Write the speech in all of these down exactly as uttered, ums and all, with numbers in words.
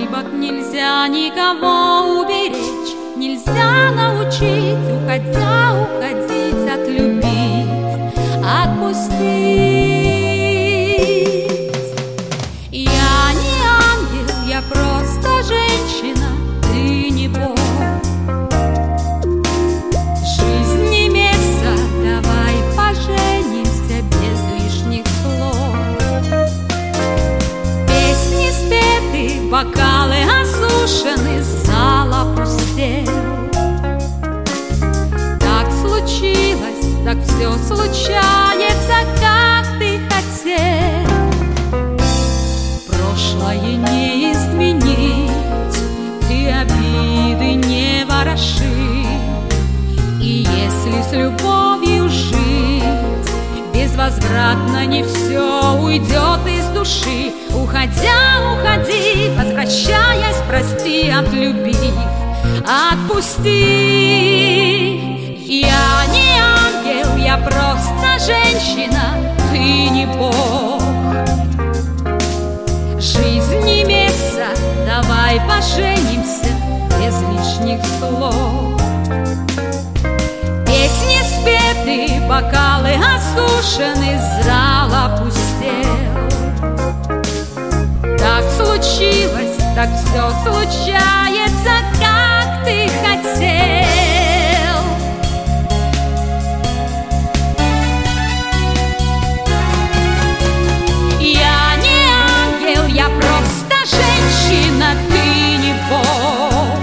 ошибок нельзя никого уберечь, нельзя научить, уходя, уходить, отлюбить, отпустить. Я не ангел, я просто женщина, ты не Бог. Жизнь не место, давай поженимся без лишних слов. Песни спеты, бокалы осушены, зал опустел. Так случилось, так все случается, как ты хотел. Прошлое не изменить, ты обиды не вороши. И если с любовью жить, безвозвратно не все уйдет из души. Уходя, уходи, возвращаясь, прости, отлюбив, отпусти. Я не ангел, я просто женщина, ты не Бог. Жизнь не место, давай поженимся без лишних слов. Песни спеты, бокалы осушены, зал опустел. Так случилось, так все случается, как ты хотел. Я не ангел, я просто женщина, ты не Бог.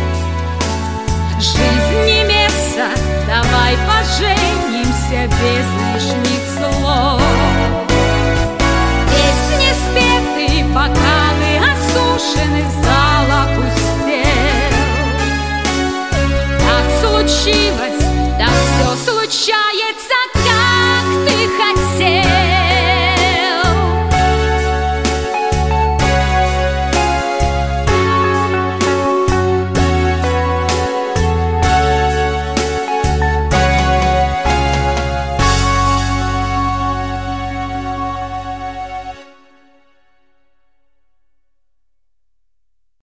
Жизнь не место, давай поженимся без лишних слов. Песни спеты, бокалы осушены, зал опустел. Так случилось, так все